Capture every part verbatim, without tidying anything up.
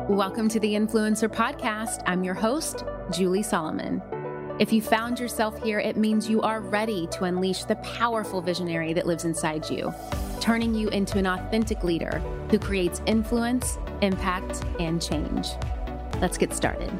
Welcome to the Influencer Podcast. I'm your host, Julie Solomon. If you found yourself here, it means you are ready to unleash the powerful visionary that lives inside you, turning you into an authentic leader who creates influence, impact, and change. Let's get started.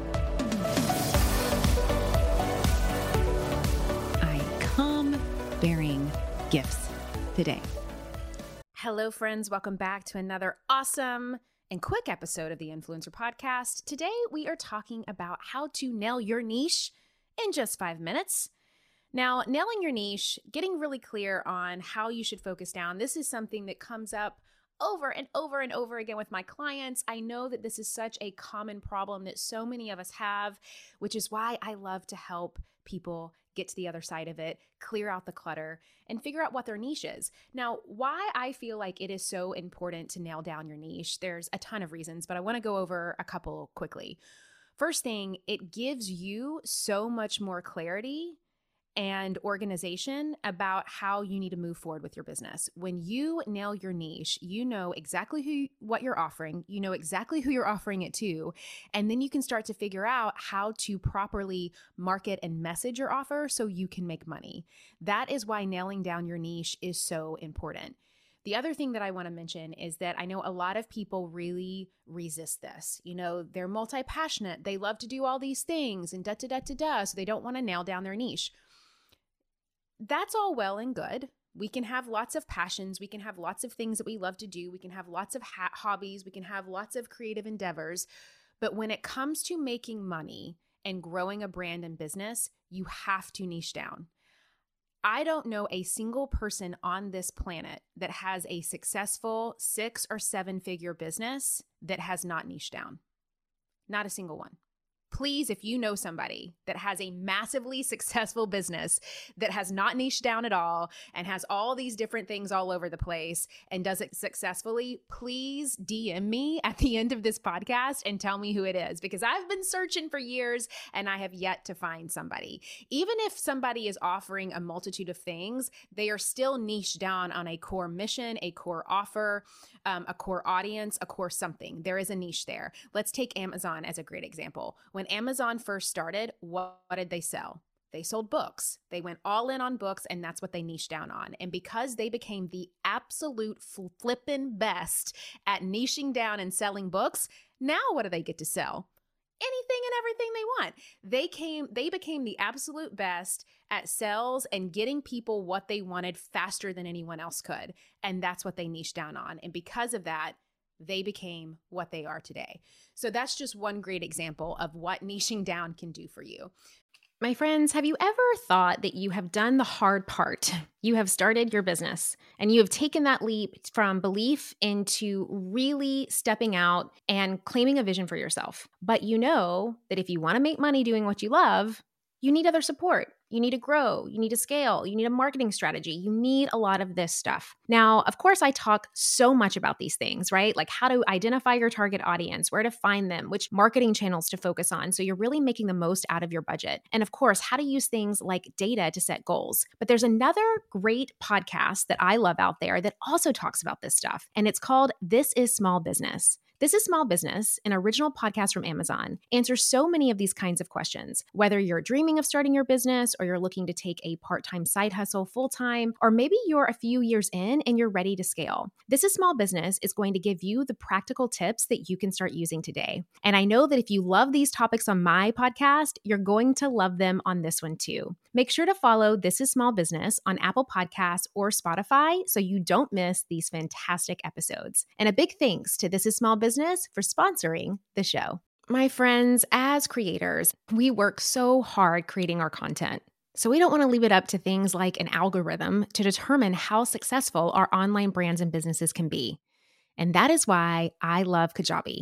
I come bearing gifts today. Hello, friends. Welcome back to another awesome and quick episode of the Influencer Podcast. Today, we are talking about how to nail your niche in just five minutes. Now, nailing your niche, getting really clear on how you should focus down. This is something that comes up over and over and over again with my clients. I know that this is such a common problem that so many of us have, which is why I love to help people get to the other side of it, clear out the clutter, and figure out what their niche is. Now, why I feel like it is so important to nail down your niche, there's a ton of reasons, but I want to go over a couple quickly. First thing, it gives you so much more clarity and organization about how you need to move forward with your business. When you nail your niche, you know exactly who what you're offering, you know exactly who you're offering it to, and then you can start to figure out how to properly market and message your offer so you can make money. That is why nailing down your niche is so important. The other thing that I want to mention is that I know a lot of people really resist this. You know, they're multi-passionate. They love to do all these things and da da da da da, so they don't want to nail down their niche. That's all well and good. We can have lots of passions. We can have lots of things that we love to do. We can have lots of ha- hobbies. We can have lots of creative endeavors. But when it comes to making money and growing a brand and business, you have to niche down. I don't know a single person on this planet that has a successful six or seven figure business that has not niched down. Not a single one. Please, if you know somebody that has a massively successful business that has not niched down at all and has all these different things all over the place and does it successfully, please D M me at the end of this podcast and tell me who it is, because I've been searching for years and I have yet to find somebody. Even if somebody is offering a multitude of things, they are still niched down on a core mission, a core offer, um, a core audience, a core something. There is a niche there. Let's take Amazon as a great example. When Amazon first started, what, what did they sell? They sold books. They went all in on books, and that's what they niched down on. And because they became the absolute flippin' best at niching down and selling books, now what do they get to sell? Anything and everything they want. They came, they became the absolute best at sales and getting people what they wanted faster than anyone else could. And that's what they niched down on. And because of that, they became what they are today. So that's just one great example of what niching down can do for you. My friends, have you ever thought that you have done the hard part? You have started your business and you have taken that leap from belief into really stepping out and claiming a vision for yourself. But you know that if you want to make money doing what you love, you need other support. You need to grow. You need to scale. You need a marketing strategy. You need a lot of this stuff. Now, of course, I talk so much about these things, right? Like how to identify your target audience, where to find them, which marketing channels to focus on. So you're really making the most out of your budget. And of course, how to use things like data to set goals. But there's another great podcast that I love out there that also talks about this stuff. And it's called This is Small Business. This is Small Business, an original podcast from Amazon, answers so many of these kinds of questions. Whether you're dreaming of starting your business or you're looking to take a part-time side hustle full-time, or maybe you're a few years in and you're ready to scale. This is Small Business is going to give you the practical tips that you can start using today. And I know that if you love these topics on my podcast, you're going to love them on this one too. Make sure to follow This is Small Business on Apple Podcasts or Spotify so you don't miss these fantastic episodes. And a big thanks to This is Small Business for sponsoring the show. My friends, as creators, we work so hard creating our content. So we don't want to leave it up to things like an algorithm to determine how successful our online brands and businesses can be. And that is why I love Kajabi.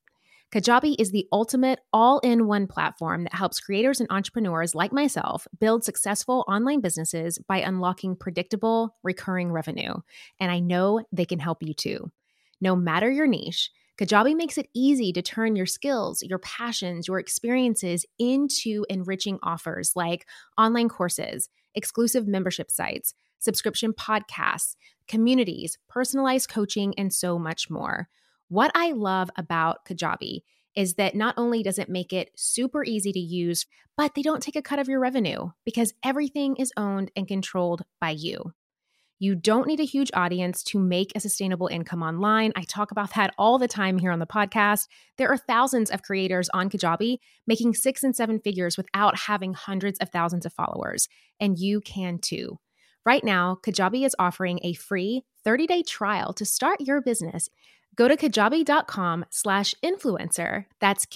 Kajabi is the ultimate all-in-one platform that helps creators and entrepreneurs like myself build successful online businesses by unlocking predictable, recurring revenue. And I know they can help you too. No matter your niche, Kajabi makes it easy to turn your skills, your passions, your experiences into enriching offers like online courses, exclusive membership sites, subscription podcasts, communities, personalized coaching, and so much more. What I love about Kajabi is that not only does it make it super easy to use, but they don't take a cut of your revenue because everything is owned and controlled by you. You don't need a huge audience to make a sustainable income online. I talk about that all the time here on the podcast. There are thousands of creators on Kajabi making six and seven figures without having hundreds of thousands of followers, and you can too. Right now, Kajabi is offering a free thirty-day trial to start your business. Go to kajabi.com slash influencer. That's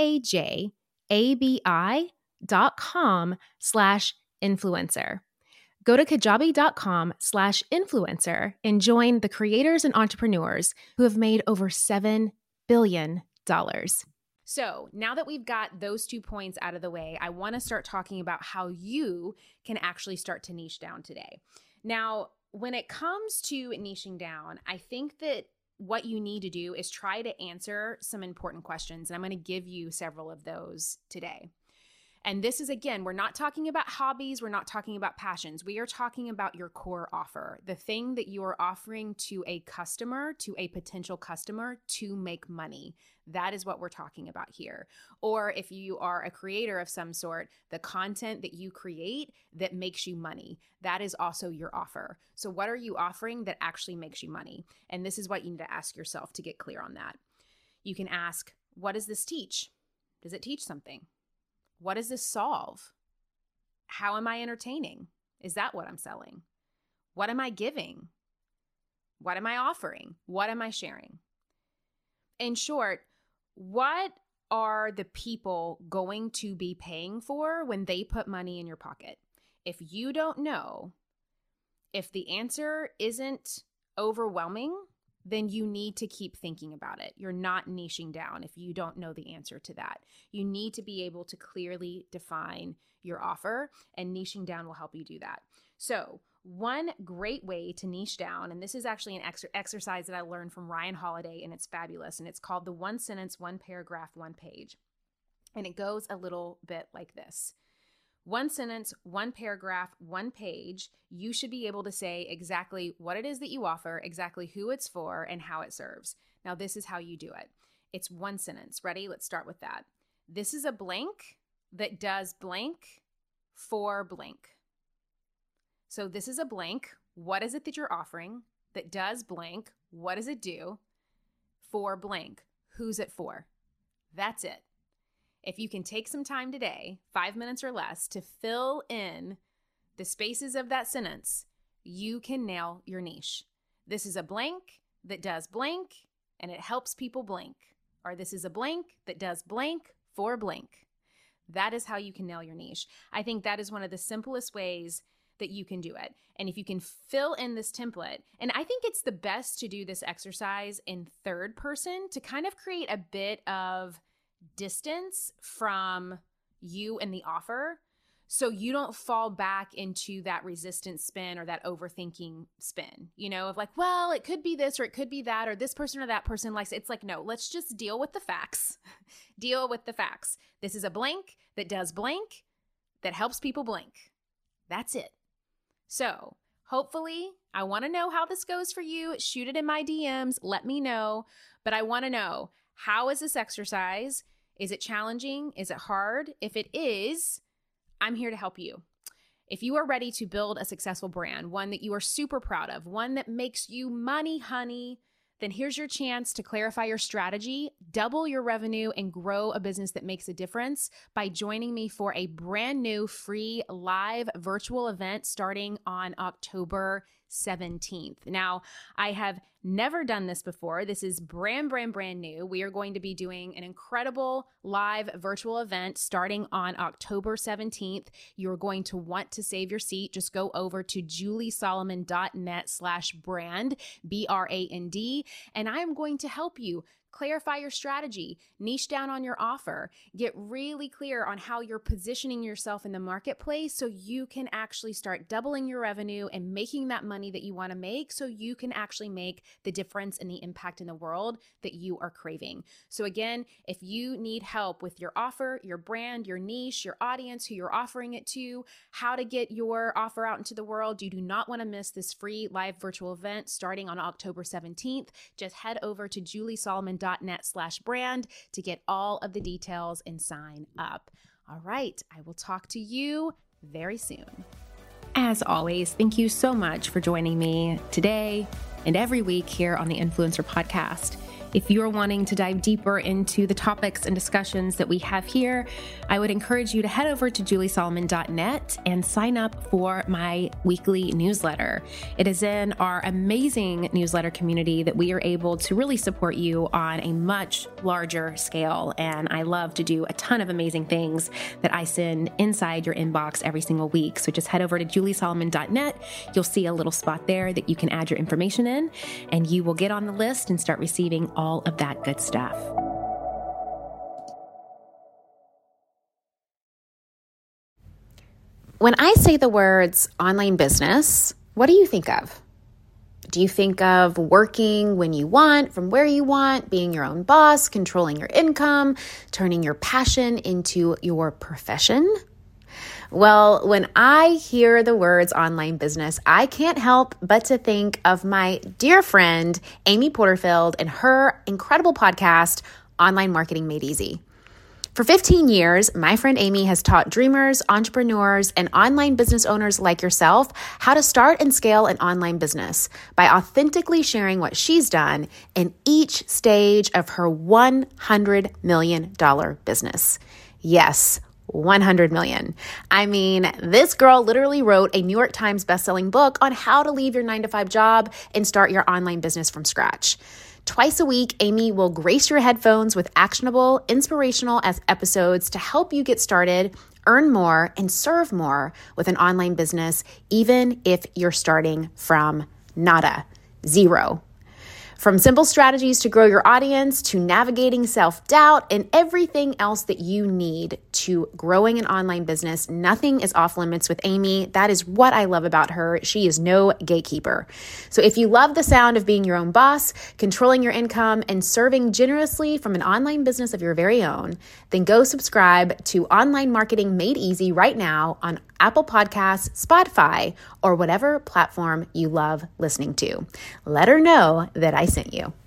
K-A-J-A-B-I dot com slash influencer. Go to kajabi.com slash influencer and join the creators and entrepreneurs who have made over seven billion dollars. So now that we've got those two points out of the way, I want to start talking about how you can actually start to niche down today. Now, when it comes to niching down, I think that what you need to do is try to answer some important questions. And I'm going to give you several of those today. And this is, again, we're not talking about hobbies. We're not talking about passions. We are talking about your core offer, the thing that you are offering to a customer, to a potential customer to make money. That is what we're talking about here. Or if you are a creator of some sort, the content that you create that makes you money, that is also your offer. So what are you offering that actually makes you money? And this is what you need to ask yourself to get clear on that. You can ask, what does this teach? Does it teach something? What does this solve? How am I entertaining? Is that what I'm selling? What am I giving? What am I offering? What am I sharing? In short, what are the people going to be paying for when they put money in your pocket? If you don't know, if the answer isn't overwhelming, then you need to keep thinking about it. You're not niching down if you don't know the answer to that. You need to be able to clearly define your offer, and niching down will help you do that. So one great way to niche down, and this is actually an ex- exercise that I learned from Ryan Holiday, and it's fabulous, and it's called the one sentence, one paragraph, one page. And it goes a little bit like this. One sentence, one paragraph, one page, you should be able to say exactly what it is that you offer, exactly who it's for, and how it serves. Now, this is how you do it. It's one sentence. Ready? Let's start with that. This is a blank that does blank for blank. So this is a blank. What is it that you're offering that does blank? What does it do for blank? Who's it for? That's it. If you can take some time today, five minutes or less, to fill in the spaces of that sentence, you can nail your niche. This is a blank that does blank and it helps people blank. Or this is a blank that does blank for blank. That is how you can nail your niche. I think that is one of the simplest ways that you can do it. And if you can fill in this template, and I think it's the best to do this exercise in third person to kind of create a bit of distance from you and the offer, so you don't fall back into that resistance spin or that overthinking spin, you know, of like, well, it could be this or it could be that, or this person or that person likes it. It's like, no, let's just deal with the facts. Deal with the facts. This is a blank that does blank that helps people blank. That's it. So hopefully, I want to know how this goes for you. Shoot it in my D Ms. Let me know. But I want to know, how is this exercise? Is it challenging? Is it hard? If it is, I'm here to help you. If you are ready to build a successful brand, one that you are super proud of, one that makes you money, honey, then here's your chance to clarify your strategy, double your revenue, and grow a business that makes a difference by joining me for a brand new free live virtual event starting on October seventeenth. Now, I have never done this before. This is brand, brand, brand new. We are going to be doing an incredible live virtual event starting on October seventeenth. You're going to want to save your seat. Just go over to juliesolomon.net slash brand, B R A N D, and I'm going to help you Clarify your strategy, niche down on your offer, get really clear on how you're positioning yourself in the marketplace so you can actually start doubling your revenue and making that money that you want to make so you can actually make the difference and the impact in the world that you are craving. So again, if you need help with your offer, your brand, your niche, your audience, who you're offering it to, how to get your offer out into the world, you do not want to miss this free live virtual event starting on October seventeenth. Just head over to julie solomon dot net slash brand to get all of the details and sign up. All right, I will talk to you very soon. As always, thank you so much for joining me today and every week here on the Influencer Podcast. If you're wanting to dive deeper into the topics and discussions that we have here, I would encourage you to head over to julie solomon dot net and sign up for my weekly newsletter. It is in our amazing newsletter community that we are able to really support you on a much larger scale. And I love to do a ton of amazing things that I send inside your inbox every single week. So just head over to julie solomon dot net. You'll see a little spot there that you can add your information in, and you will get on the list and start receiving all all of that good stuff. When I say the words online business, what do you think of? Do you think of working when you want, from where you want, being your own boss, controlling your income, turning your passion into your profession? Well, when I hear the words online business, I can't help but to think of my dear friend, Amy Porterfield, and her incredible podcast, Online Marketing Made Easy. For fifteen years, my friend Amy has taught dreamers, entrepreneurs, and online business owners like yourself how to start and scale an online business by authentically sharing what she's done in each stage of her one hundred million dollars business. Yes, one hundred million. I mean, this girl literally wrote a New York Times bestselling book on how to leave your nine to five job and start your online business from scratch. Twice a week, Amy will grace your headphones with actionable, inspirational episodes to help you get started, earn more, and serve more with an online business, even if you're starting from nada, zero. From simple strategies to grow your audience, to navigating self-doubt, and everything else that you need to growing an online business, nothing is off limits with Amy. That is what I love about her. She is no gatekeeper. So if you love the sound of being your own boss, controlling your income, and serving generously from an online business of your very own, then go subscribe to Online Marketing Made Easy right now on Apple Podcasts, Spotify, or whatever platform you love listening to. Let her know that I sent you.